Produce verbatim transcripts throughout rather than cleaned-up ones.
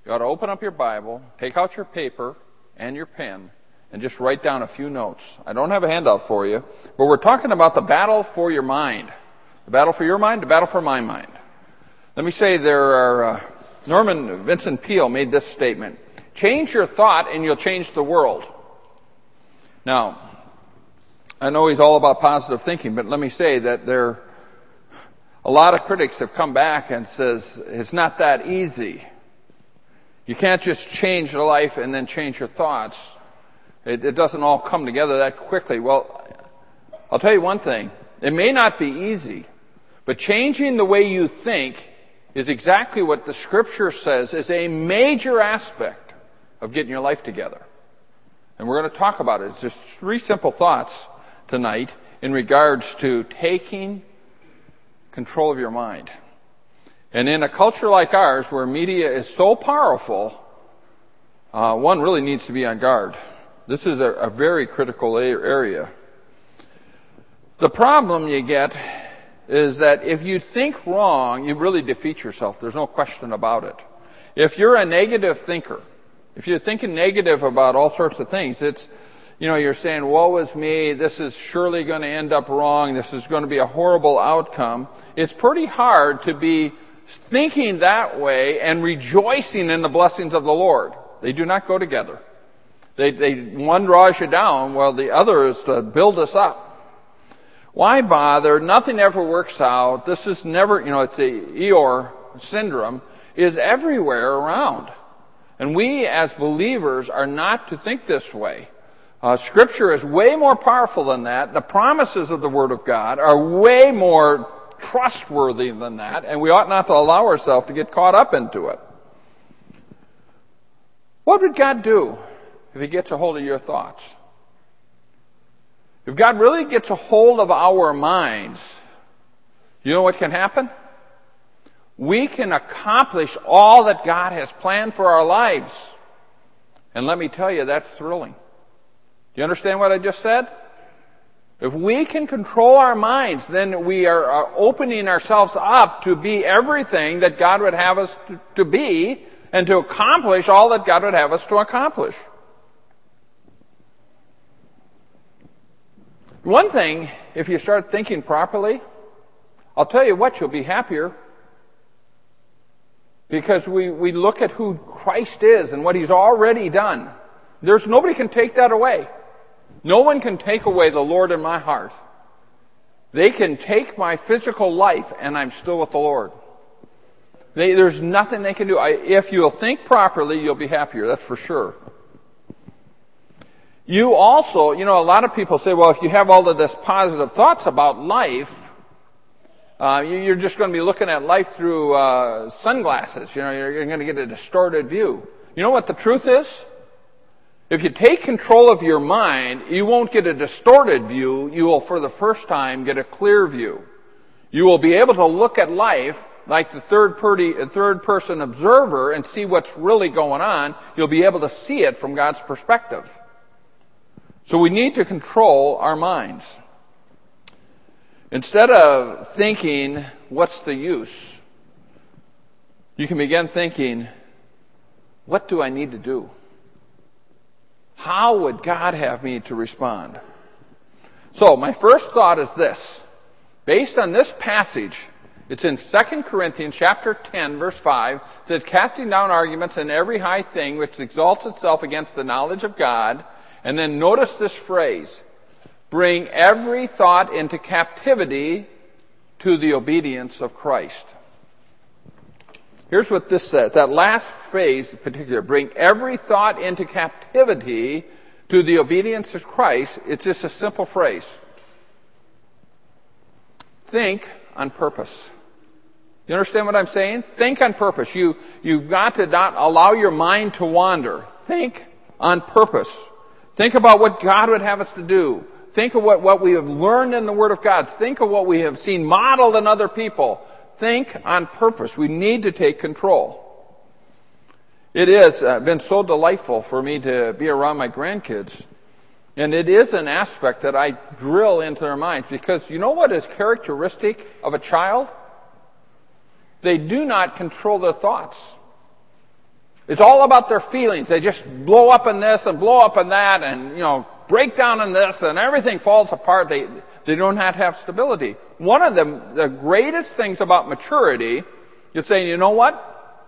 you ought to open up your Bible, take out your paper and your pen, and just write down a few notes. I don't have a handout for you, but we're talking about the battle for your mind. The battle for your mind, the battle for my mind. Let me say there are, uh, Norman Vincent Peale made this statement: change your thought and you'll change the world. Now, I know he's all about positive thinking, but let me say that there, a lot of critics have come back and says it's not that easy. You can't just change your life and then change your thoughts. It, it doesn't all come together that quickly. Well, I'll tell you one thing. It may not be easy, but changing the way you think is exactly what the Scripture says is a major aspect of getting your life together. And we're going to talk about it. It's just three simple thoughts tonight in regards to taking control of your mind. And in a culture like ours, where media is so powerful, uh, one really needs to be on guard. This is a, a very critical area. The problem you get is that if you think wrong, you really defeat yourself. There's no question about it. If you're a negative thinker, if you're thinking negative about all sorts of things, it's, you know, you're saying, woe is me, this is surely going to end up wrong, this is going to be a horrible outcome. It's pretty hard to be thinking that way and rejoicing in the blessings of the Lord. They do not go together. They, they, one draws you down, while the other is to build us up. Why bother? Nothing ever works out. This is never, you know, it's the Eeyore syndrome is everywhere around. And we as believers are not to think this way. Uh, Scripture is way more powerful than that. The promises of the Word of God are way more trustworthy than that, and we ought not to allow ourselves to get caught up into it. What would God do if He gets a hold of your thoughts? If God really gets a hold of our minds, you know what can happen? We can accomplish all that God has planned for our lives. And let me tell you, that's thrilling. Do you understand what I just said? If we can control our minds, then we are opening ourselves up to be everything that God would have us to, to be and to accomplish all that God would have us to accomplish. One thing, if you start thinking properly, I'll tell you what, you'll be happier. Because we, we look at who Christ is and what He's already done. There's nobody can take that away. No one can take away the Lord in my heart. They can take my physical life and I'm still with the Lord. They, there's nothing they can do. I, if you'll think properly, you'll be happier. That's for sure. You also, you know, a lot of people say, well, if you have all of this positive thoughts about life, uh, you, you're just going to be looking at life through uh, sunglasses. You know, you're, you're going to get a distorted view. You know what the truth is? If you take control of your mind, you won't get a distorted view. You will, for the first time, get a clear view. You will be able to look at life like the third, party, third person observer and see what's really going on. You'll be able to see it from God's perspective. So we need to control our minds. Instead of thinking, what's the use? You can begin thinking, what do I need to do? How would God have me to respond? So my first thought is this. Based on this passage, it's in Second Corinthians chapter ten, verse five. It says, casting down arguments and every high thing which exalts itself against the knowledge of God. And then notice this phrase, bring every thought into captivity to the obedience of Christ. Here's what this says. That last phrase in particular, bring every thought into captivity to the obedience of Christ. It's just a simple phrase. Think on purpose. You understand what I'm saying? Think on purpose. You, you've got to not allow your mind to wander. Think on purpose. Think about what God would have us to do. Think of what, what we have learned in the Word of God. Think of what we have seen modeled in other people. Think on purpose. We need to take control. It has uh, been so delightful for me to be around my grandkids. And it is an aspect that I drill into their minds. Because you know what is characteristic of a child? They do not control their thoughts. It's all about their feelings. They just blow up in this and blow up in that and, you know, break down in this and everything falls apart. They, they don't have to have stability. One of the, the greatest things about maturity is saying, you know what?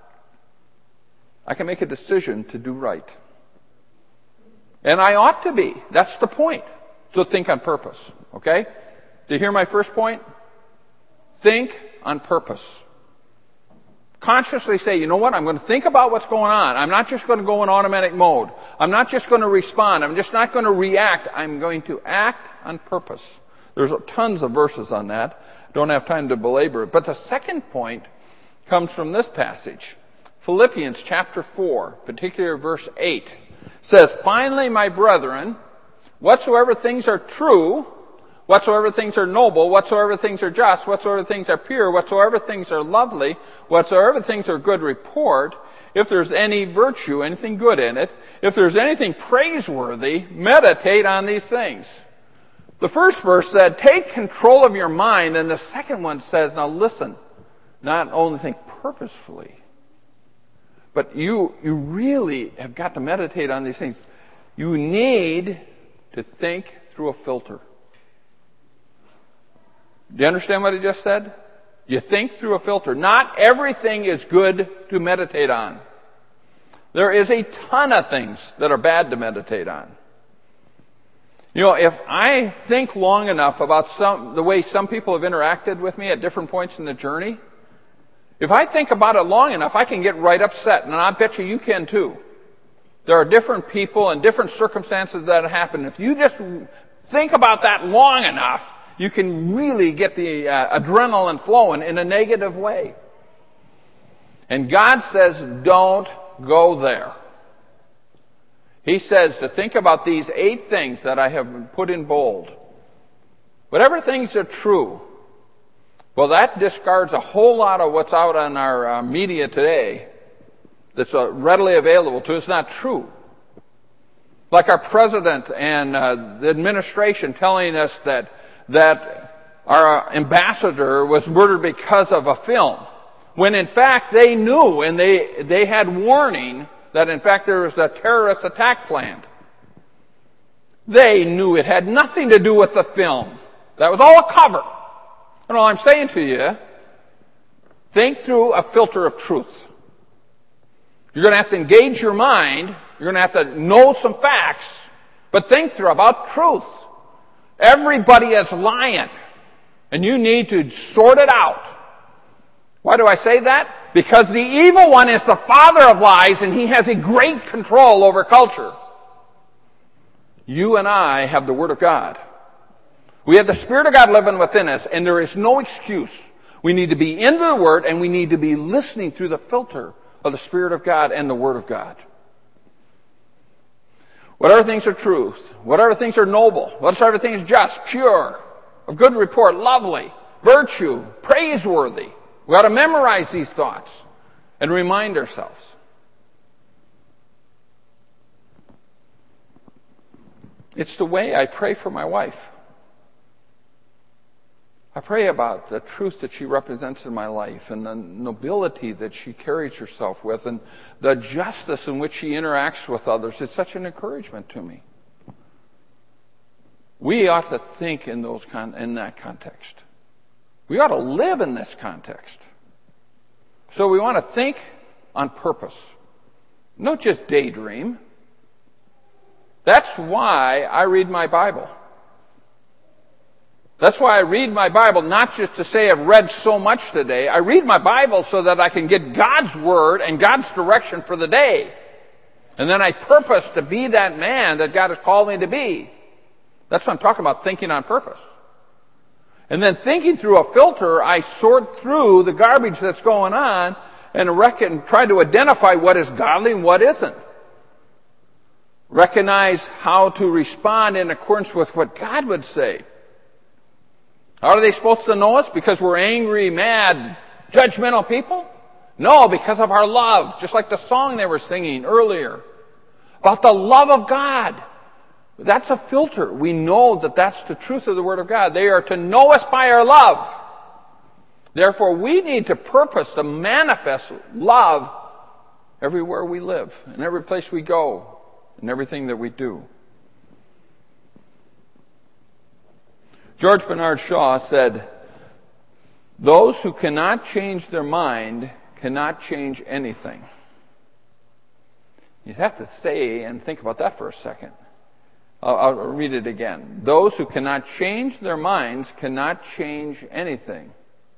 I can make a decision to do right. And I ought to be. That's the point. So think on purpose. Okay? Do you hear my first point? Think on purpose. Consciously say, you know what, I'm going to think about what's going on. I'm not just going to go in automatic mode. I'm not just going to respond. I'm just not going to react. I'm going to act on purpose. There's tons of verses on that. Don't have time to belabor it. But the second point comes from this passage. Philippians chapter four, particularly verse eight, says, finally, my brethren, whatsoever things are true, whatsoever things are noble, whatsoever things are just, whatsoever things are pure, whatsoever things are lovely, whatsoever things are good report, if there's any virtue, anything good in it, if there's anything praiseworthy, meditate on these things. The first verse said, take control of your mind, and the second one says, now listen, not only think purposefully, but you, you really have got to meditate on these things. You need to think through a filter. Do you understand what I just said? You think through a filter. Not everything is good to meditate on. There is a ton of things that are bad to meditate on. You know, if I think long enough about some, the way some people have interacted with me at different points in the journey, if I think about it long enough, I can get right upset, and I bet you you can too. There are different people and different circumstances that happen. If you just think about that long enough, you can really get the uh, adrenaline flowing in a negative way. And God says, don't go there. He says to think about these eight things that I have put in bold. Whatever things are true. Well, that discards a whole lot of what's out on our uh, media today that's uh, readily available to us. It's not true. Like our president and uh, the administration telling us that that our ambassador was murdered because of a film, when in fact they knew and they they had warning that in fact there was a terrorist attack planned. They knew it had nothing to do with the film. That was all a cover. And all I'm saying to you, think through a filter of truth. You're going to have to engage your mind. You're going to have to know some facts, but think through about truth. Everybody is lying, and you need to sort it out. Why do I say that? Because the evil one is the father of lies, and he has a great control over culture. You and I have the Word of God. We have the Spirit of God living within us, and there is no excuse. We need to be into the Word, and we need to be listening through the filter of the Spirit of God and the Word of God. Whatever things are truth, whatever things are noble, whatsoever things just, pure, of good report, lovely, virtue, praiseworthy. We ought to memorize these thoughts and remind ourselves. It's the way I pray for my wife. I pray about the truth that she represents in my life and the nobility that she carries herself with and the justice in which she interacts with others. It's such an encouragement to me. We ought to think in those con- in that context. We ought to live in this context. So we want to think on purpose, not just daydream. That's why I read my Bible. That's why I read my Bible, not just to say I've read so much today. I read my Bible so that I can get God's Word and God's direction for the day. And then I purpose to be that man that God has called me to be. That's what I'm talking about, thinking on purpose. And then thinking through a filter, I sort through the garbage that's going on and reckon, try to identify what is godly and what isn't. Recognize how to respond in accordance with what God would say. How are they supposed to know us? Because we're angry, mad, judgmental people? No, because of our love. Just like the song they were singing earlier. About the love of God. That's a filter. We know that that's the truth of the Word of God. They are to know us by our love. Therefore, we need to purpose to manifest love everywhere we live, in every place we go, in everything that we do. George Bernard Shaw said, "Those who cannot change their mind cannot change anything." You have to say and think about that for a second. I'll, I'll read it again. Those who cannot change their minds cannot change anything.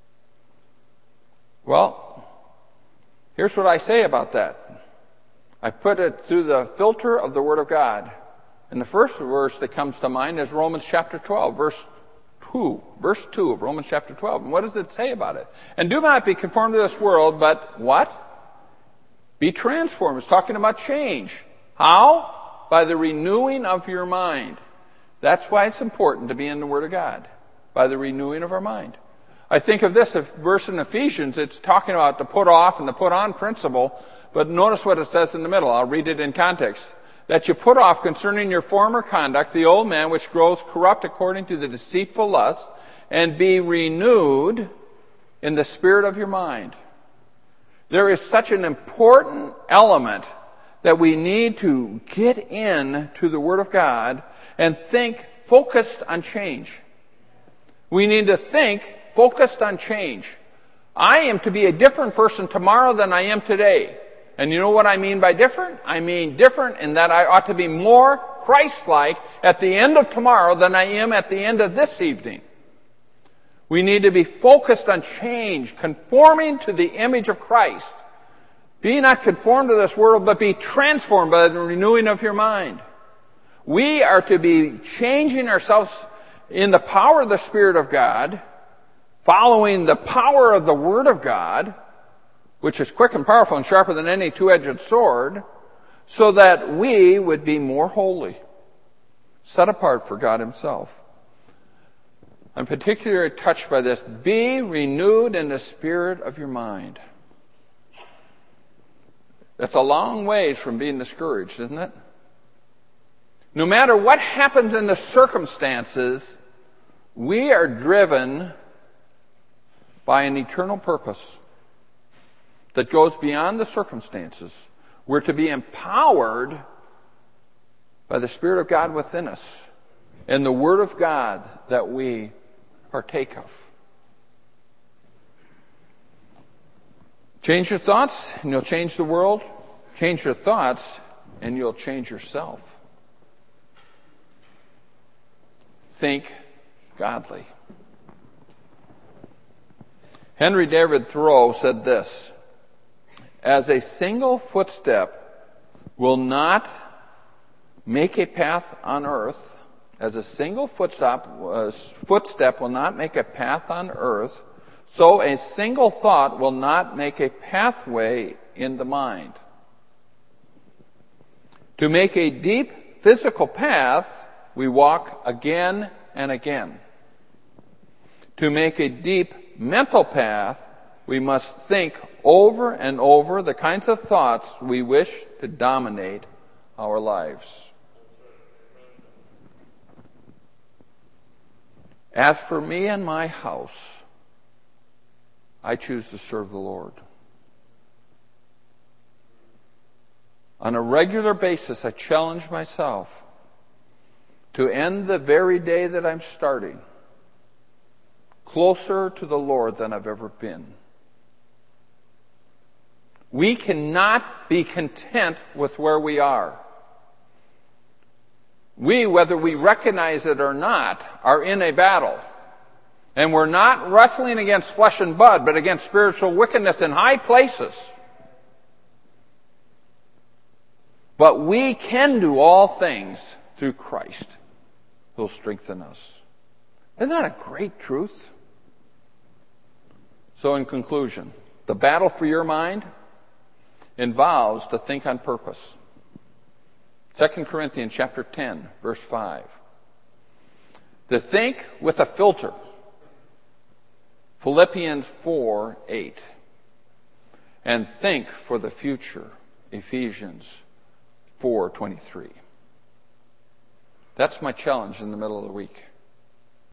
Well, here's what I say about that. I put it through the filter of the Word of God. And the first verse that comes to mind is Romans chapter twelve, verse two. Verse two of Romans chapter twelve. And what does it say about it? And do not be conformed to this world, but what? Be transformed. It's talking about change. How? By the renewing of your mind. That's why it's important to be in the Word of God. By the renewing of our mind. I think of this verse in Ephesians. It's talking about the put off and the put on principle. But notice what it says in the middle. I'll read it in context. That you put off concerning your former conduct the old man which grows corrupt according to the deceitful lust, and be renewed in the spirit of your mind. There is such an important element that we need to get in to the Word of God and think focused on change. We need to think focused on change. I am to be a different person tomorrow than I am today. And you know what I mean by different? I mean different in that I ought to be more Christ-like at the end of tomorrow than I am at the end of this evening. We need to be focused on change, conforming to the image of Christ. Be not conformed to this world, but be transformed by the renewing of your mind. We are to be changing ourselves in the power of the Spirit of God, following the power of the Word of God, which is quick and powerful and sharper than any two-edged sword, so that we would be more holy, set apart for God Himself. I'm particularly touched by this. Be renewed in the spirit of your mind. That's a long ways from being discouraged, isn't it? No matter what happens in the circumstances, we are driven by an eternal purpose that goes beyond the circumstances. We're to be empowered by the Spirit of God within us and the Word of God that we partake of. Change your thoughts and you'll change the world. Change your thoughts and you'll change yourself. Think godly. Henry David Thoreau said this: as a single footstep will not make a path on earth, as a single footstep, uh, footstep will not make a path on earth, so a single thought will not make a pathway in the mind. To make a deep physical path, we walk again and again. To make a deep mental path, we must think over and over the kinds of thoughts we wish to dominate our lives. As for me and my house, I choose to serve the Lord. On a regular basis, I challenge myself to end the very day that I'm starting closer to the Lord than I've ever been. We cannot be content with where we are. We, whether we recognize it or not, are in a battle. And we're not wrestling against flesh and blood, but against spiritual wickedness in high places. But we can do all things through Christ who will strengthen us. Isn't that a great truth? So in conclusion, the battle for your mind involves to think on purpose. Second Corinthians chapter ten, verse five. To think with a filter. Philippians four, eight. And think for the future. Ephesians four, twenty-three. That's my challenge in the middle of the week.